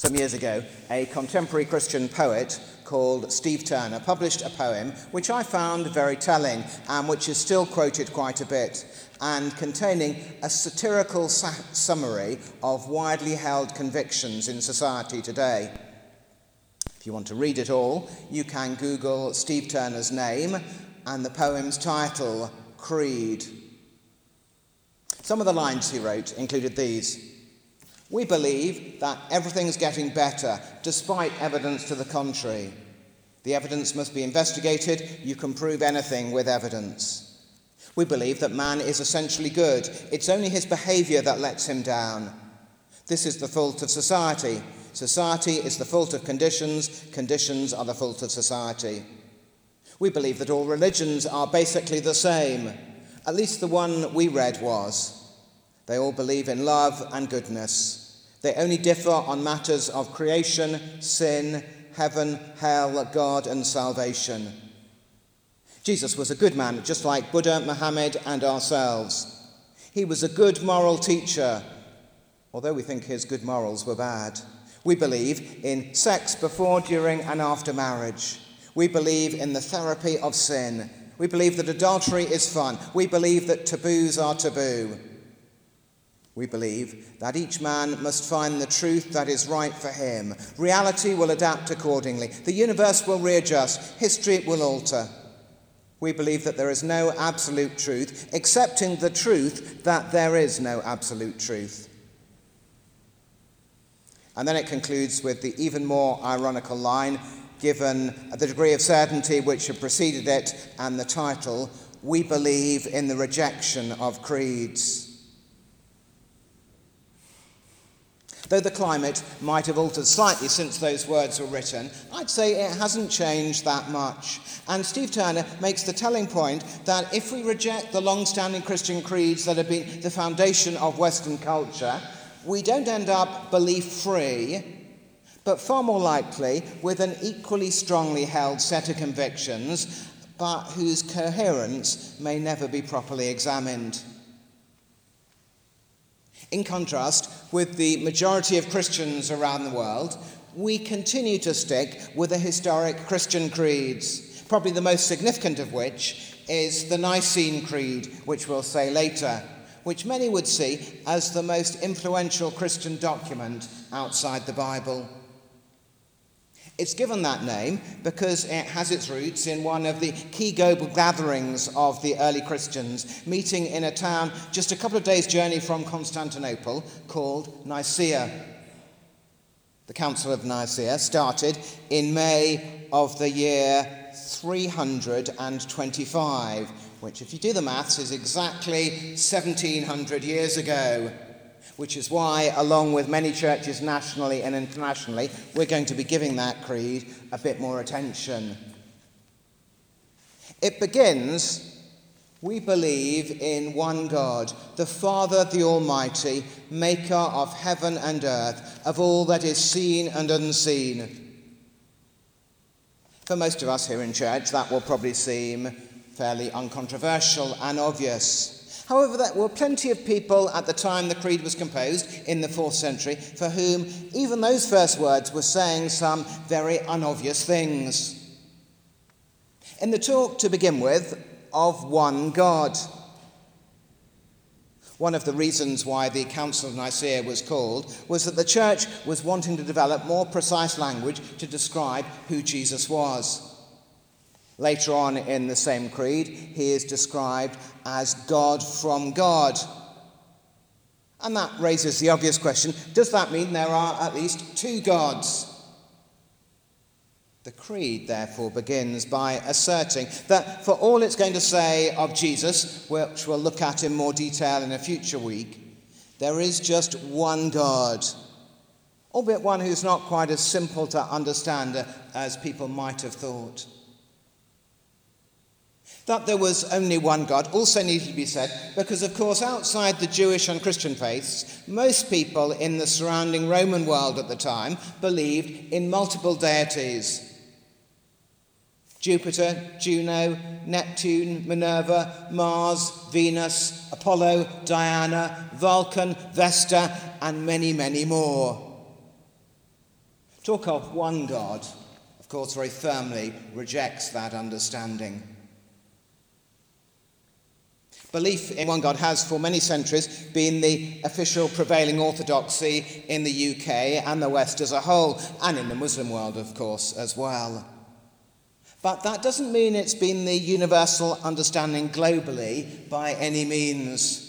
Some years ago, a contemporary Christian poet called Steve Turner published a poem which I found very telling and which is still quoted quite a bit, and containing a satirical summary of widely held convictions in society today. If you want to read it all, you can Google Steve Turner's name and the poem's title, Creed. Some of the lines he wrote included these: "We believe that everything's getting better, despite evidence to the contrary. The evidence must be investigated. You can prove anything with evidence. We believe that man is essentially good. It's only his behaviour that lets him down. This is the fault of society. Society is the fault of conditions. Conditions are the fault of society. We believe that all religions are basically the same. At least the one we read was. They all believe in love and goodness. They only differ on matters of creation, sin, heaven, hell, God, and salvation. Jesus was a good man, just like Buddha, Muhammad, and ourselves. He was a good moral teacher, although we think his good morals were bad. We believe in sex before, during, and after marriage. We believe in the therapy of sin. We believe that adultery is fun. We believe that taboos are taboo. We believe that each man must find the truth that is right for him. Reality will adapt accordingly. The universe will readjust. History will alter. We believe that there is no absolute truth, accepting the truth that there is no absolute truth." And then it concludes with the even more ironical line, given the degree of certainty which had preceded it and the title, "We believe in the rejection of creeds." Though the climate might have altered slightly since those words were written, I'd say it hasn't changed that much. And Steve Turner makes the telling point that if we reject the long-standing Christian creeds that have been the foundation of Western culture, we don't end up belief-free, but far more likely with an equally strongly held set of convictions, but whose coherence may never be properly examined. In contrast, with the majority of Christians around the world, we continue to stick with the historic Christian creeds, probably the most significant of which is the Nicene Creed, which we'll say later, which many would see as the most influential Christian document outside the Bible. It's given that name because it has its roots in one of the key global gatherings of the early Christians, meeting in a town just a couple of days' journey from Constantinople called Nicaea. The Council of Nicaea started in May of the year 325, which, if you do the maths, is exactly 1700 years ago. Which is why, along with many churches nationally and internationally, we're going to be giving that creed a bit more attention. It begins, "We believe in one God, the Father, the Almighty, maker of heaven and earth, of all that is seen and unseen." For most of us here in church, that will probably seem fairly uncontroversial and obvious. However, there were plenty of people at the time the creed was composed, in the 4th century, for whom even those first words were saying some very unobvious things. In the talk, to begin with, of one God. One of the reasons why the Council of Nicaea was called was that the church was wanting to develop more precise language to describe who Jesus was. Later on in the same creed, he is described as God from God. And that raises the obvious question, does that mean there are at least two gods? The creed, therefore, begins by asserting that for all it's going to say of Jesus, which we'll look at in more detail in a future week, there is just one God, albeit one who's not quite as simple to understand as people might have thought. That there was only one God also needed to be said because, of course, outside the Jewish and Christian faiths, most people in the surrounding Roman world at the time believed in multiple deities. Jupiter, Juno, Neptune, Minerva, Mars, Venus, Apollo, Diana, Vulcan, Vesta, and many, many more. Talk of one God, of course, very firmly rejects that understanding. Belief in one God has, for many centuries, been the official prevailing orthodoxy in the UK and the West as a whole, and in the Muslim world, of course, as well. But that doesn't mean it's been the universal understanding globally by any means.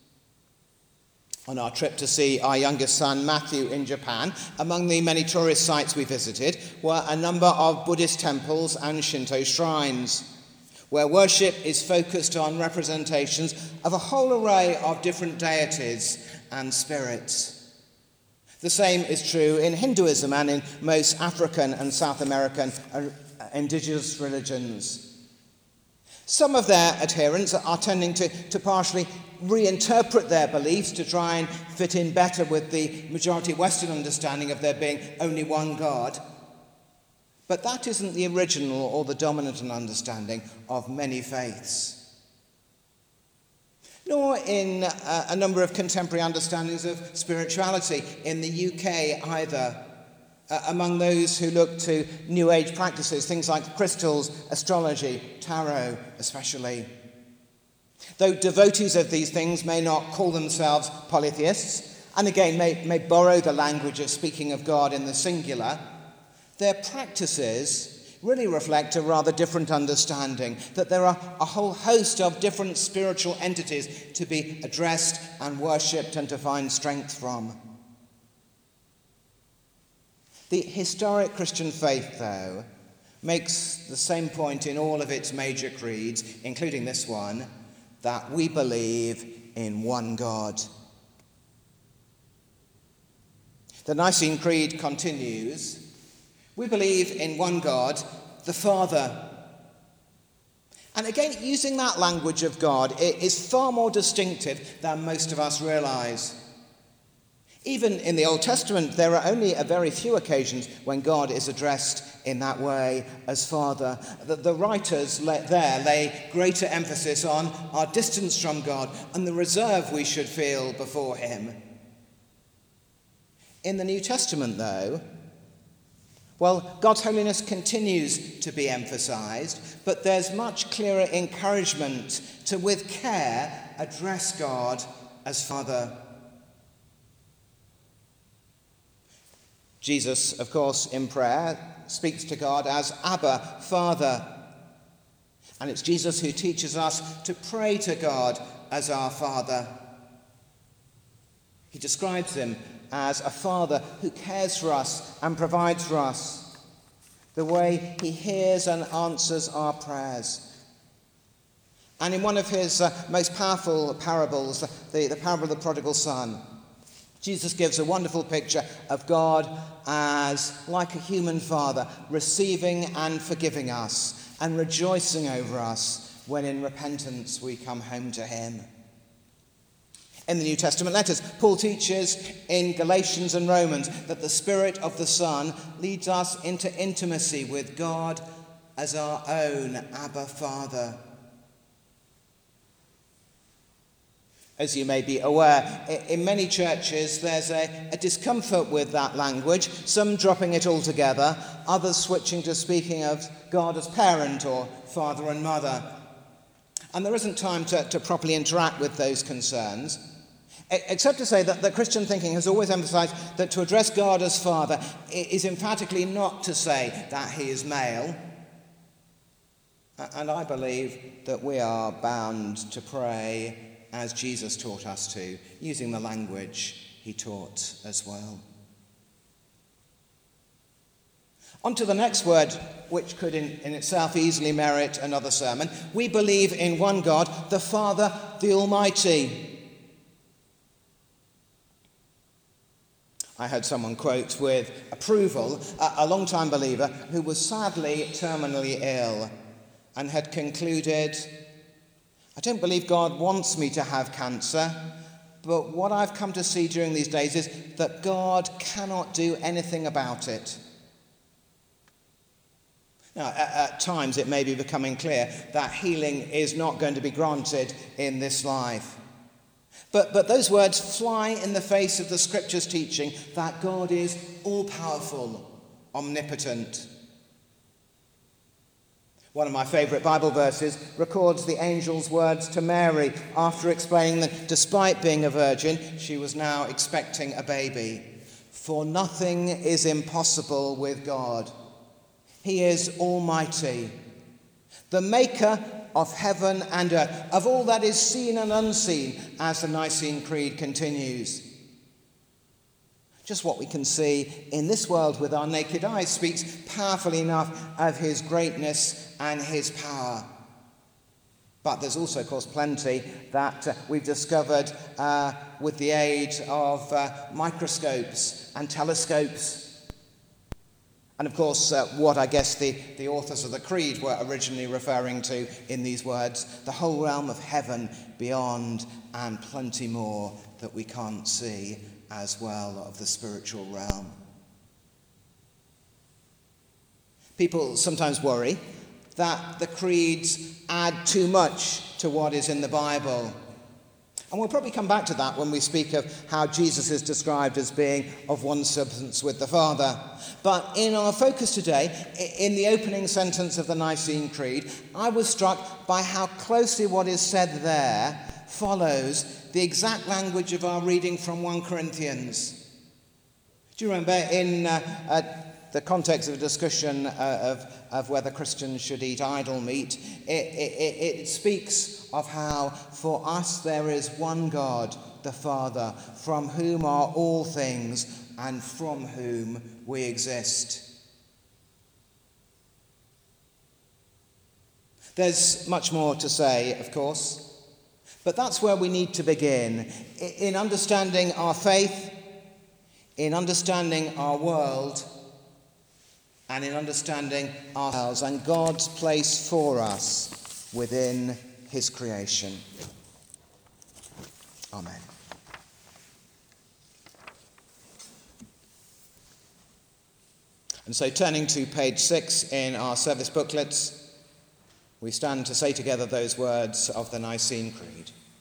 On our trip to see our youngest son, Matthew, in Japan, among the many tourist sites we visited were a number of Buddhist temples and Shinto shrines, where worship is focused on representations of a whole array of different deities and spirits. The same is true in Hinduism and in most African and South American indigenous religions. Some of their adherents are tending to partially reinterpret their beliefs to try and fit in better with the majority Western understanding of there being only one God. But that isn't the original or the dominant understanding of many faiths. Nor in a number of contemporary understandings of spirituality in the UK either. Among those who look to New Age practices, things like crystals, astrology, tarot especially. Though devotees of these things may not call themselves polytheists, and again may borrow the language of speaking of God in the singular, their practices really reflect a rather different understanding, that there are a whole host of different spiritual entities to be addressed and worshipped and to find strength from. The historic Christian faith, though, makes the same point in all of its major creeds, including this one, that we believe in one God. The Nicene Creed continues, we believe in one God, the Father. And again, using that language of God, it is far more distinctive than most of us realize. Even in the Old Testament, there are only a very few occasions when God is addressed in that way as Father. The writers there lay greater emphasis on our distance from God and the reserve we should feel before him. In the New Testament, though, well, God's holiness continues to be emphasized, but there's much clearer encouragement to, with care, address God as Father. Jesus, of course, in prayer, speaks to God as Abba, Father. And it's Jesus who teaches us to pray to God as our Father. He describes him as a Father who cares for us and provides for us, the way he hears and answers our prayers. And in one of his most powerful parables, the parable of the prodigal son, Jesus gives a wonderful picture of God as like a human father, receiving and forgiving us and rejoicing over us when in repentance we come home to him. In the New Testament letters, Paul teaches in Galatians and Romans that the Spirit of the Son leads us into intimacy with God as our own Abba Father. As you may be aware, in many churches there's a discomfort with that language, some dropping it altogether, others switching to speaking of God as parent or father and mother. And there isn't time to properly interact with those concerns, except to say that Christian thinking has always emphasized that to address God as Father is emphatically not to say that he is male. And I believe that we are bound to pray as Jesus taught us to, using the language he taught as well. On to the next word, which could in itself easily merit another sermon. We believe in one God, the Father, the Almighty. I heard someone quote with approval a long-time believer who was sadly terminally ill and had concluded, I don't believe God wants me to have cancer, but what I've come to see during these days is that God cannot do anything about it. Now, at times it may be becoming clear that healing is not going to be granted in this life. But those words fly in the face of the Scripture's teaching that God is all-powerful, omnipotent. One of my favourite Bible verses records the angel's words to Mary after explaining that despite being a virgin, she was now expecting a baby. For nothing is impossible with God. He is almighty, the maker of heaven and earth, of all that is seen and unseen, as the Nicene Creed continues. Just what we can see in this world with our naked eyes speaks powerfully enough of his greatness and his power. But there's also, of course, plenty that we've discovered with the aid of microscopes and telescopes. And, of course, what I guess the authors of the Creed were originally referring to in these words, the whole realm of heaven beyond and plenty more that we can't see as well of the spiritual realm. People sometimes worry that the creeds add too much to what is in the Bible. And we'll probably come back to that when we speak of how Jesus is described as being of one substance with the Father. But in our focus today, in the opening sentence of the Nicene Creed, I was struck by how closely what is said there follows the exact language of our reading from 1 Corinthians. Do you remember in the context of a discussion of whether Christians should eat idol meat, it speaks of how for us there is one God, the Father, from whom are all things and from whom we exist. There's much more to say, of course, but that's where we need to begin, in understanding our faith, in understanding our world, and in understanding ourselves and God's place for us within his creation. Amen. And so turning to page 6 in our service booklets, we stand to say together those words of the Nicene Creed.